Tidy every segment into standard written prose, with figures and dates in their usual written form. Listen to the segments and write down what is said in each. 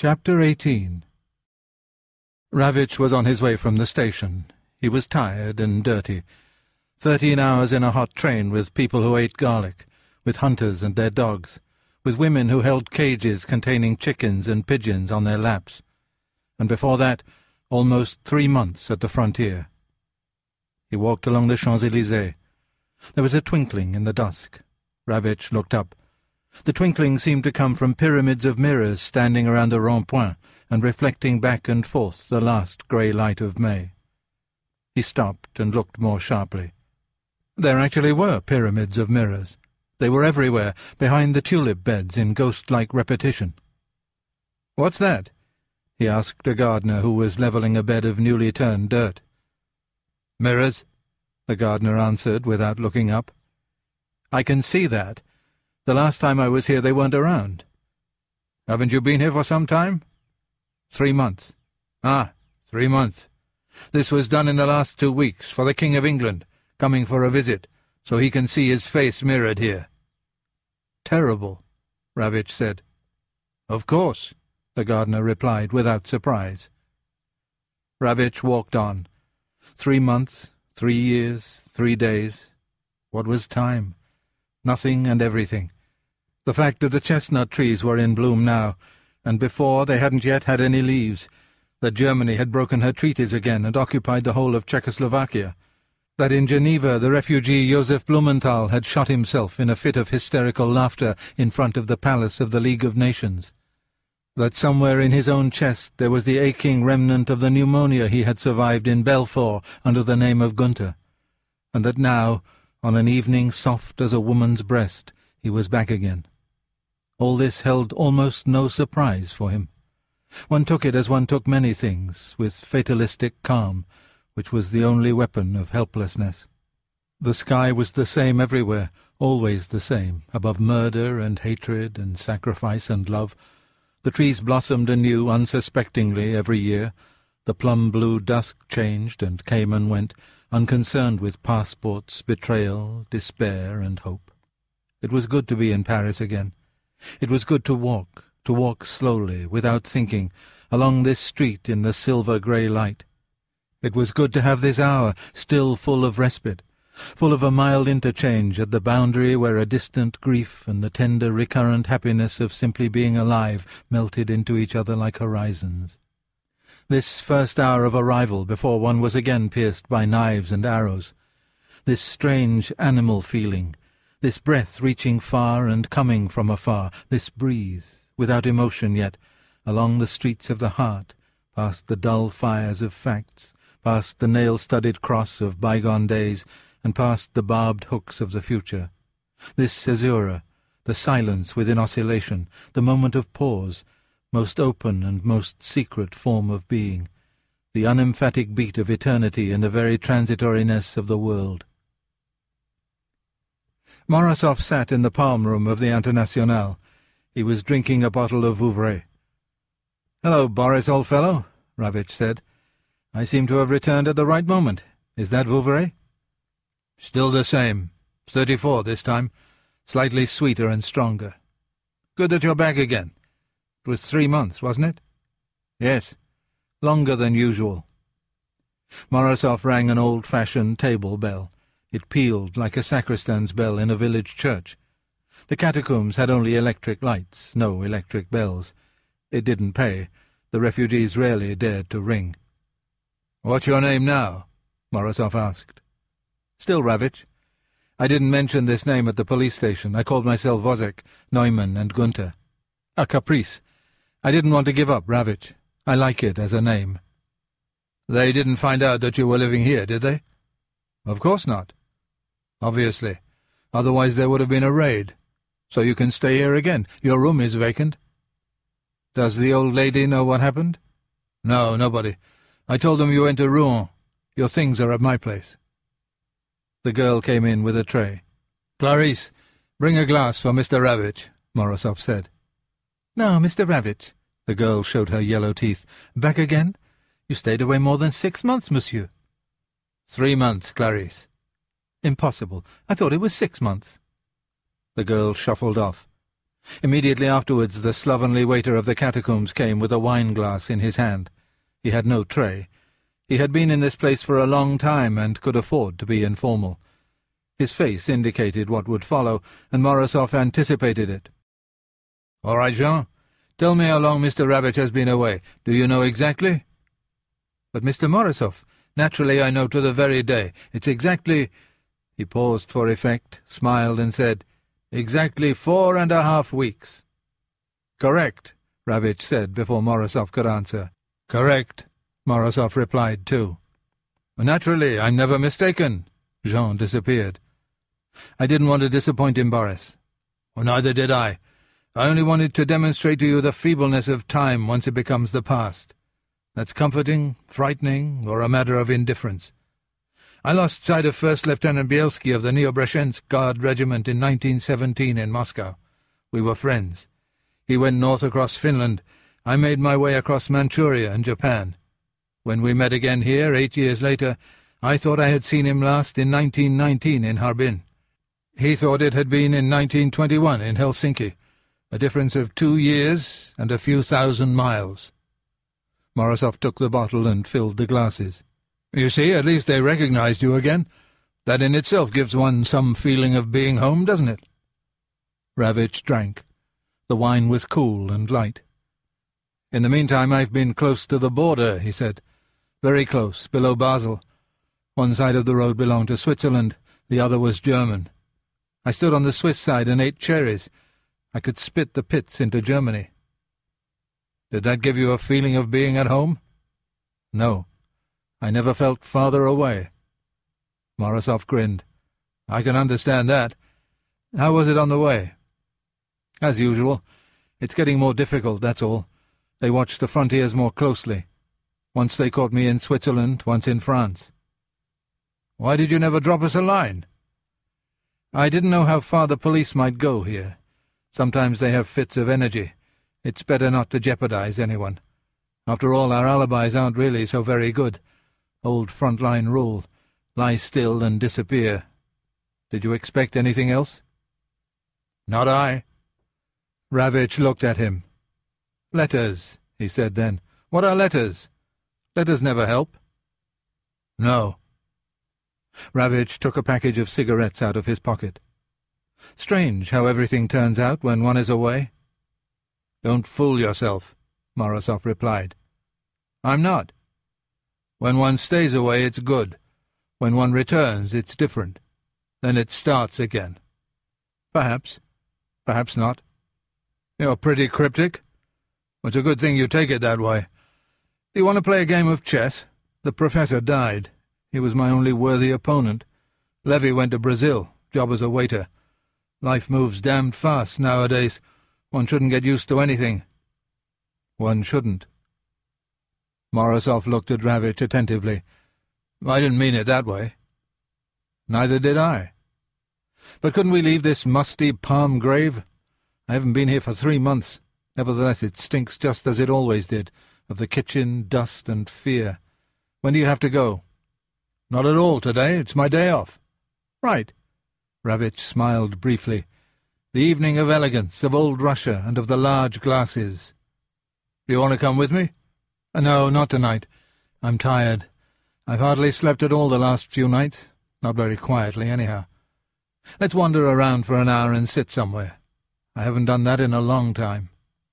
Chapter 18. Ravitch was on his way from the station. He was tired and dirty. 13 hours in a hot train with people who ate garlic, with hunters and their dogs, with women who held cages containing chickens and pigeons on their laps. And before that, almost 3 months at the frontier. He walked along the Champs-Élysées. There was a twinkling in the dusk. Ravitch looked up. The twinkling seemed to come from pyramids of mirrors standing around the rond-point and reflecting back and forth the last grey light of May. He stopped and looked more sharply. There actually were pyramids of mirrors. They were everywhere, behind the tulip beds in ghost-like repetition. "What's that?" he asked a gardener who was levelling a bed of newly turned dirt. "Mirrors," the gardener answered without looking up. "I can see that. The last time I was here they weren't around." "Haven't you been here for some time?" 3 months. "Ah, 3 months. This was done in the last 2 weeks, for the King of England, coming for a visit, so he can see his face mirrored here." "Terrible," Ravitch said. "Of course," the gardener replied without surprise. Ravitch walked on. 3 months, 3 years, 3 days. What was time? Nothing and everything. The fact that the chestnut trees were in bloom now, and before they hadn't yet had any leaves, that Germany had broken her treaties again and occupied the whole of Czechoslovakia, that in Geneva the refugee Joseph Blumenthal had shot himself in a fit of hysterical laughter in front of the palace of the League of Nations, that somewhere in his own chest there was the aching remnant of the pneumonia he had survived in Belfort under the name of Gunther, and that now, on an evening soft as a woman's breast, he was back again. All this held almost no surprise for him. One took it as one took many things, with fatalistic calm, which was the only weapon of helplessness. The sky was the same everywhere, always the same, above murder and hatred and sacrifice and love. The trees blossomed anew unsuspectingly every year. The plum-blue dusk changed and came and went, unconcerned with passports, betrayal, despair, and hope. It was good to be in Paris again. It was good to walk slowly, without thinking, along this street in the silver-grey light. It was good to have this hour still full of respite, full of a mild interchange at the boundary where a distant grief and the tender recurrent happiness of simply being alive melted into each other like horizons. This first hour of arrival before one was again pierced by knives and arrows, this strange animal feeling, this breath reaching far and coming from afar, this breeze, without emotion yet, along the streets of the heart, past the dull fires of facts, past the nail-studded cross of bygone days, and past the barbed hooks of the future. This caesura, the silence within oscillation, the moment of pause, most open and most secret form of being, the unemphatic beat of eternity in the very transitoriness of the world. Morozov sat in the palm-room of the Internationale. He was drinking a bottle of Vouvray. "Hello, Boris, old fellow," Ravitch said. "I seem to have returned at the right moment. Is that Vouvray?" "Still the same. 34 this time. Slightly sweeter and stronger. Good that you're back again. It was 3 months, wasn't it?" "Yes. Longer than usual." Morozov rang an old-fashioned table bell. It pealed like a sacristan's bell in a village church. The catacombs had only electric lights, no electric bells. It didn't pay. The refugees rarely dared to ring. "What's your name now?" Morozov asked. "Still Ravitch. I didn't mention this name at the police station. I called myself Wozzeck, Neumann, and Gunther. A caprice. I didn't want to give up Ravitch. I like it as a name." "They didn't find out that you were living here, did they?" "Of course not." "Obviously. Otherwise there would have been a raid. So you can stay here again. Your room is vacant." "Does the old lady know what happened?" "No, nobody. I told them you went to Rouen. Your things are at my place." The girl came in with a tray. "Clarisse, bring a glass for Mr. Ravitch," Morozov said. "Now, Mr. Ravitch," the girl showed her yellow teeth. "Back again? You stayed away more than 6 months, monsieur." 3 months, Clarisse." "Impossible. I thought it was 6 months." The girl shuffled off. Immediately afterwards the slovenly waiter of the catacombs came with a wine-glass in his hand. He had no tray. He had been in this place for a long time and could afford to be informal. His face indicated what would follow, and Morozov anticipated it. "All right, Jean. Tell me how long Mr. Ravitch has been away. Do you know exactly?" "But, Mr. Morozov, naturally I know to the very day. It's exactly—" He paused for effect, smiled, and said, "Exactly 4.5 weeks." "Correct," Ravitch said before Morozov could answer. "Correct," Morozov replied too. "Naturally, I'm never mistaken." Jean disappeared. "I didn't want to disappoint him, Boris." "Well, neither did I. I only wanted to demonstrate to you the feebleness of time once it becomes the past. That's comforting, frightening, or a matter of indifference. I lost sight of First Lieutenant Bielski of the Neobreshensk Guard Regiment in 1917 in Moscow. We were friends. He went north across Finland. I made my way across Manchuria and Japan. When we met again here 8 years later, I thought I had seen him last in 1919 in Harbin. He thought it had been in 1921 in Helsinki, a difference of 2 years and a few thousand miles." Morozov took the bottle and filled the glasses. "You see, at least they recognized you again. That in itself gives one some feeling of being home, doesn't it?" Ravitch drank. The wine was cool and light. "In the meantime I've been close to the border," he said. "Very close, below Basel. One side of the road belonged to Switzerland, the other was German. I stood on the Swiss side and ate cherries. I could spit the pits into Germany." "Did that give you a feeling of being at home?" "No. I never felt farther away." Morozov grinned. "I can understand that. How was it on the way?" "As usual. It's getting more difficult, that's all. They watch the frontiers more closely. Once they caught me in Switzerland, once in France." "Why did you never drop us a line?" "I didn't know how far the police might go here. Sometimes they have fits of energy. It's better not to jeopardize anyone. After all, our alibis aren't really so very good. Old front-line rule. Lie still and disappear. Did you expect anything else?" "Not I." Ravitch looked at him. "Letters," he said then. "What are letters? Letters never help." "No." Ravitch took a package of cigarettes out of his pocket. "Strange how everything turns out when one is away." "Don't fool yourself," Morozov replied. "I'm not. When one stays away it's good. When one returns it's different. Then it starts again." "Perhaps. Perhaps not." "You're pretty cryptic. It's a good thing you take it that way. Do you want to play a game of chess? The professor died. He was my only worthy opponent. Levy went to Brazil, job as a waiter. Life moves damned fast nowadays. One shouldn't get used to anything." "One shouldn't." Morozov looked at Ravitch attentively. "I didn't mean it that way." "Neither did I. But couldn't we leave this musty palm grave? I haven't been here for 3 months. Nevertheless, it stinks just as it always did, of the kitchen, dust, and fear. When do you have to go?" "Not at all today. It's my day off." "Right." Ravitch smiled briefly. "The evening of elegance, of old Russia, and of the large glasses." "Do you want to come with me?" "No, not tonight. I'm tired. I've hardly slept at all the last few nights. Not very quietly, anyhow. Let's wander around for an hour and sit somewhere. I haven't done that in a long time."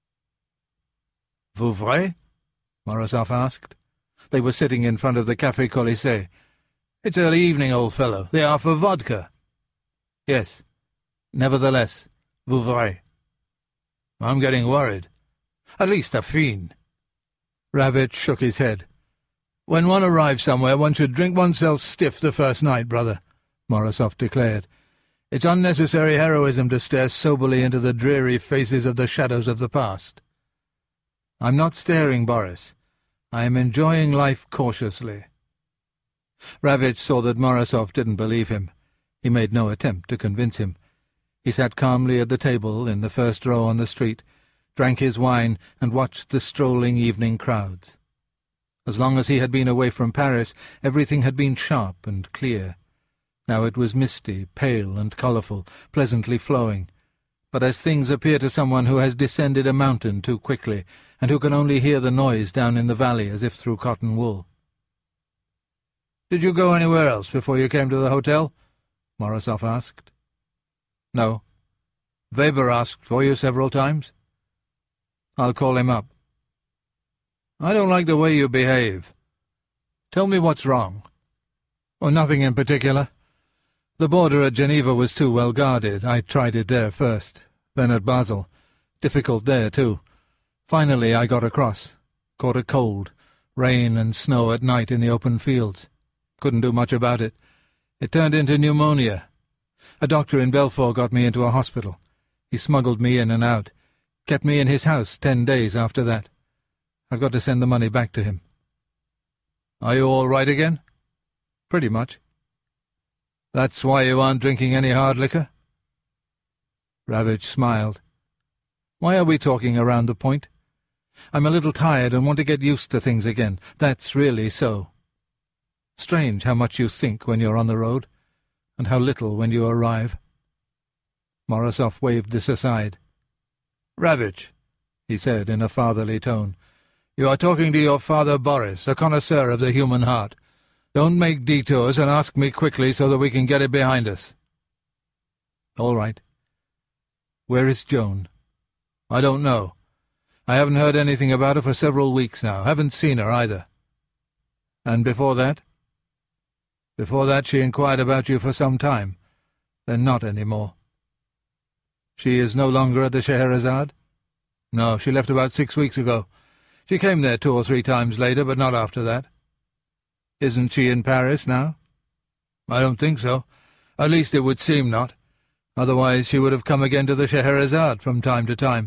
"Vouvray?" Morozov asked. They were sitting in front of the Café Colisée. "It's early evening, old fellow. They are for vodka." "Yes. Nevertheless, Vouvray." "I'm getting worried. At least a fiend." Ravitch shook his head. "When one arrives somewhere, one should drink oneself stiff the first night, brother," Morozov declared. "It's unnecessary heroism to stare soberly into the dreary faces of the shadows of the past." "I'm not staring, Boris. I am enjoying life cautiously." Ravitch saw that Morozov didn't believe him. He made no attempt to convince him. He sat calmly at the table in the first row on the street, drank his wine, and watched the strolling evening crowds. As long as he had been away from Paris, everything had been sharp and clear. Now it was misty, pale, and colourful, pleasantly flowing. but as things appear to someone who has descended a mountain too quickly, and who can only hear the noise down in the valley as if through cotton wool. "Did you go anywhere else before you came to the hotel?" Morozov asked. "No." "Weber asked for you several times?" "I'll call him up." "I don't like the way you behave. Tell me what's wrong." "Oh, nothing in particular. The border at Geneva was too well guarded. I tried it there first, then at Basel. Difficult there, too. Finally I got across. Caught a cold. Rain and snow at night in the open fields. Couldn't do much about it. It turned into pneumonia. A doctor in Belfort got me into a hospital. He smuggled me in and out. Kept me in his house 10 days after that. I've got to send the money back to him." "Are you all right again?" "Pretty much." "That's why you aren't drinking any hard liquor?" Ravitch smiled. "Why are we talking around the point? I'm a little tired and want to get used to things again. That's really so. Strange how much you think when you're on the road, and how little when you arrive." Morozov waved this aside. "Ravitch," he said in a fatherly tone, "you are talking to your father Boris, a connoisseur of the human heart. Don't make detours and ask me quickly so that we can get it behind us." "All right. Where is Joan?" "I don't know. I haven't heard anything about her for several weeks now. Haven't seen her either." "And before that?" "Before that she inquired about you for some time. Then not any more." "She is no longer at the Scheherazade?" "No, she left about 6 weeks ago. She came there 2 or 3 times later, but not after that." "Isn't she in Paris now?" "I don't think so. At least it would seem not. Otherwise she would have come again to the Scheherazade from time to time."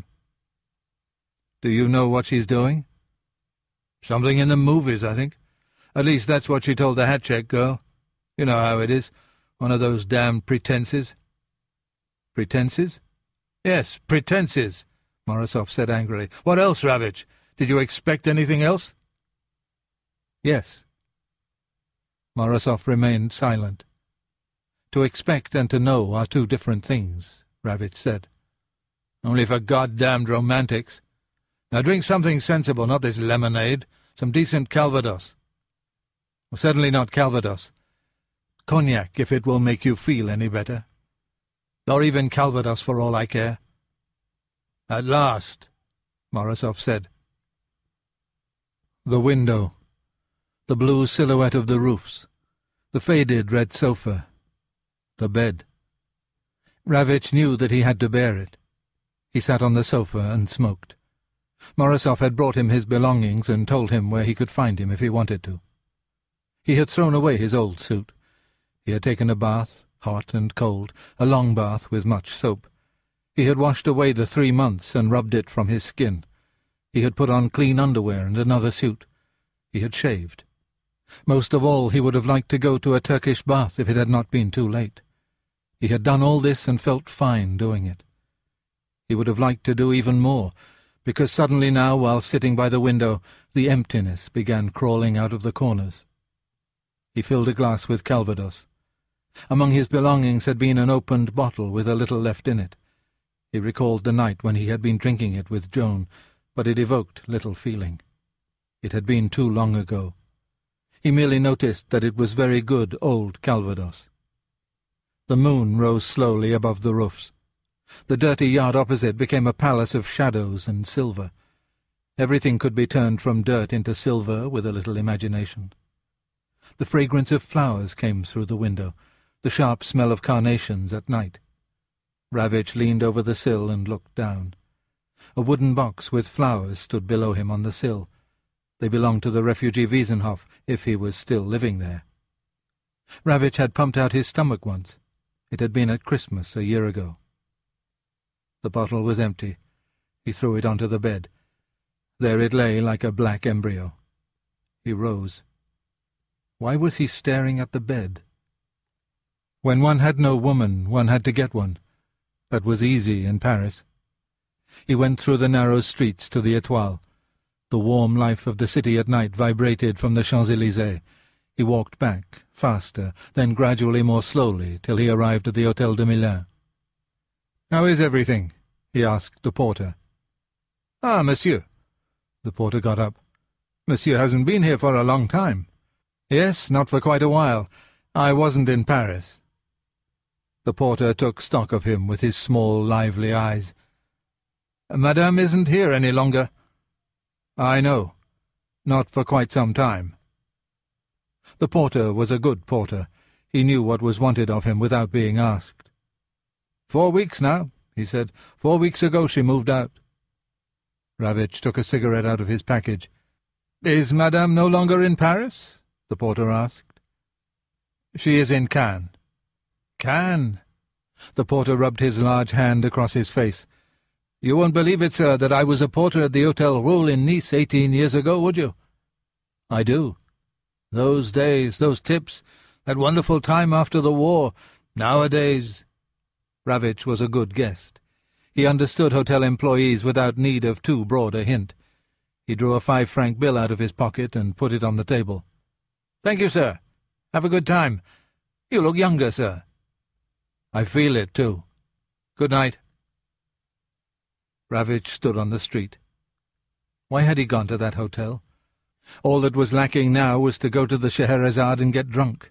"Do you know what she's doing?" "Something in the movies, I think. At least that's what she told the hat-check girl. You know how it is. One of those damned pretenses." "Pretenses?" "Yes, pretenses," Morozov said angrily. "What else, Ravitch? Did you expect anything else?" "Yes." Morozov remained silent. "To expect and to know are 2 different things," Ravitch said. "Only for goddamned romantics. Now drink something sensible, not this lemonade. Some decent Calvados." Well, certainly not Calvados. Cognac, if it will make you feel any better. Or even Calvados, for all I care." "At last," Morozov said. The window, the blue silhouette of the roofs, the faded red sofa, the bed. Ravitch knew that he had to bear it. He sat on the sofa and smoked. Morozov had brought him his belongings and told him where he could find him if he wanted to. He had thrown away his old suit. He had taken a bath, hot and cold, a long bath with much soap. He had washed away the 3 months and rubbed it from his skin. He had put on clean underwear and another suit. He had shaved. Most of all, he would have liked to go to a Turkish bath if it had not been too late. He had done all this and felt fine doing it. He would have liked to do even more, because suddenly now, while sitting by the window, the emptiness began crawling out of the corners. He filled a glass with Calvados. Among his belongings had been an opened bottle with a little left in it. He recalled the night when he had been drinking it with Joan, but it evoked little feeling. It had been too long ago. He merely noticed that it was very good old Calvados. The moon rose slowly above the roofs. The dirty yard opposite became a palace of shadows and silver. Everything could be turned from dirt into silver with a little imagination. The fragrance of flowers came through the window, the sharp smell of carnations at night. Ravitch leaned over the sill and looked down. A wooden box with flowers stood below him on the sill. They belonged to the refugee Wiesenhof, if he was still living there. Ravitch had pumped out his stomach once. It had been at Christmas a year ago. The bottle was empty. He threw it onto the bed. There it lay like a black embryo. He rose. Why was he staring at the bed? When one had no woman, one had to get one. That was easy in Paris. He went through the narrow streets to the Étoile. The warm life of the city at night vibrated from the Champs-Élysées. He walked back, faster, then gradually more slowly, till he arrived at the Hôtel de Milan. "How is everything?" he asked the porter. "Ah, monsieur." The porter got up. "Monsieur hasn't been here for a long time." "Yes, not for quite a while. I wasn't in Paris." The porter took stock of him with his small, lively eyes. "Madame isn't here any longer." "I know. Not for quite some time." The porter was a good porter. He knew what was wanted of him without being asked. 4 weeks now," he said. 4 weeks ago she moved out." Ravitch took a cigarette out of his package. "Is Madame no longer in Paris?" the porter asked. "She is in Cannes." "Cannes?" The porter rubbed his large hand across his face. "You won't believe it, sir, that I was a porter at the Hotel Roule in Nice 18 years ago, would you?" "I do." "Those days, those tips, that wonderful time after the war. Nowadays—" Ravitch was a good guest. He understood hotel employees without need of too broad a hint. He drew a 5-franc bill out of his pocket and put it on the table. "Thank you, sir. Have a good time. You look younger, sir." "I feel it, too. Good night." Ravitch stood on the street. Why had he gone to that hotel? All that was lacking now was to go to the Scheherazade and get drunk.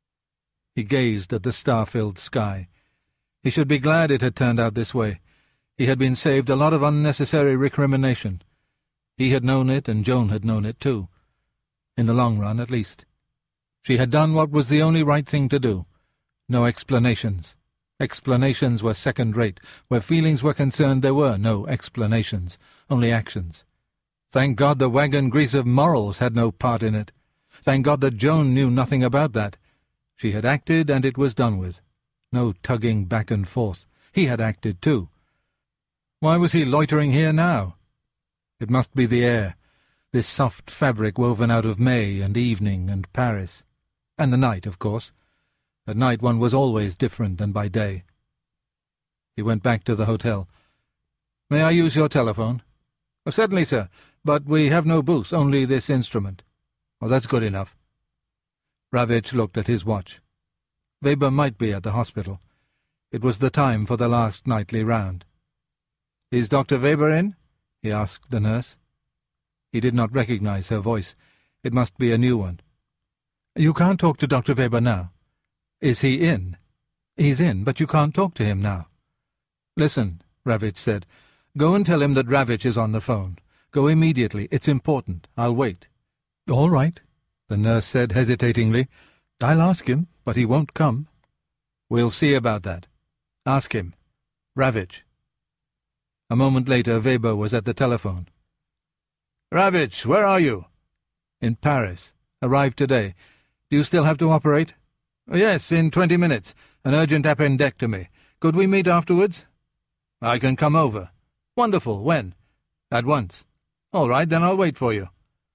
He gazed at the star-filled sky. He should be glad it had turned out this way. He had been saved a lot of unnecessary recrimination. He had known it, and Joan had known it too. In the long run, at least. She had done what was the only right thing to do. No explanations. Explanations were second-rate. Where feelings were concerned there were no explanations, only actions. Thank God the wagon grease of morals had no part in it. Thank God that Joan knew nothing about that. She had acted, and it was done with. No tugging back and forth. He had acted too. Why was he loitering here now? It must be the air, this soft fabric woven out of May and evening and Paris. And the night, of course. At night one was always different than by day. He went back to the hotel. "May I use your telephone?" "Oh, certainly, sir, but we have no booth, only this instrument." "Oh, that's good enough." Ravitch looked at his watch. Weber might be at the hospital. It was the time for the last nightly round. "Is Dr. Weber in?" he asked the nurse. He did not recognize her voice. It must be a new one. "You can't talk to Dr. Weber now." "Is he in?" "He's in, but you can't talk to him now." "Listen," Ravitch said. "Go and tell him that Ravitch is on the phone. Go immediately. It's important. I'll wait." "All right," the nurse said hesitatingly. "I'll ask him, but he won't come." "We'll see about that. Ask him. Ravitch." A moment later Weber was at the telephone. "Ravitch, where are you?" "In Paris. Arrived today. Do you still have to operate?" "Yes, in 20 minutes. An urgent appendectomy. Could we meet afterwards?" "I can come over." "Wonderful. When?" "At once." "All right, then I'll wait for you."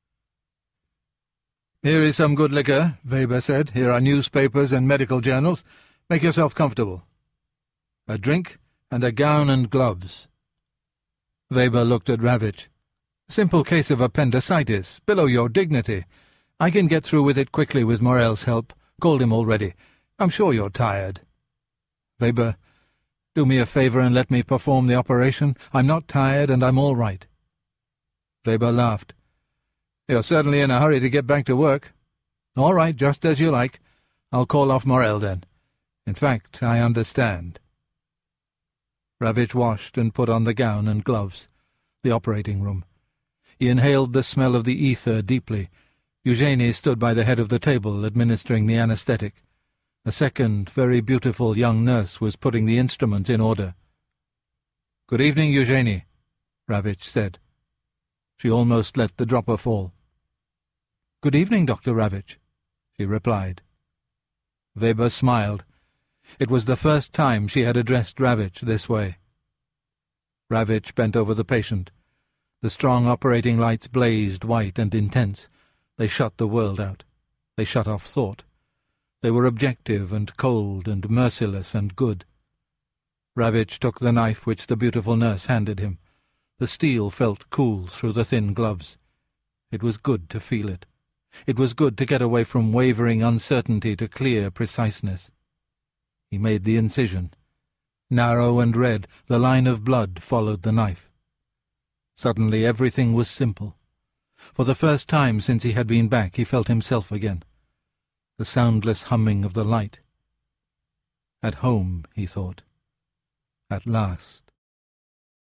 "Here is some good liquor," Weber said. "Here are newspapers and medical journals. Make yourself comfortable. A drink and a gown and gloves." Weber looked at Ravitch. "Simple case of appendicitis, below your dignity. I can get through with it quickly with Morel's help. Called him already. I'm sure you're tired." "Weber, do me a favor and let me perform the operation. I'm not tired, and I'm all right." Weber laughed. "You're certainly in a hurry to get back to work." "All right, just as you like. I'll call off Morel then. In fact, I understand." Ravitch washed and put on the gown and gloves. The operating room. He inhaled the smell of the ether deeply. Eugenie stood by the head of the table, administering the anesthetic. A second, very beautiful young nurse was putting the instruments in order. "Good evening, Eugenie," Ravitch said. She almost let the dropper fall. "Good evening, Dr. Ravitch," she replied. Weber smiled. It was the first time she had addressed Ravitch this way. Ravitch bent over the patient. The strong operating lights blazed white and intense. They shut the world out. They shut off thought. They were objective and cold and merciless and good. Ravitch took the knife which the beautiful nurse handed him. The steel felt cool through the thin gloves. It was good to feel it. It was good to get away from wavering uncertainty to clear preciseness. He made the incision. Narrow and red, the line of blood followed the knife. Suddenly everything was simple. For the first time since he had been back he felt himself again. The soundless humming of the light. At home, he thought. At last.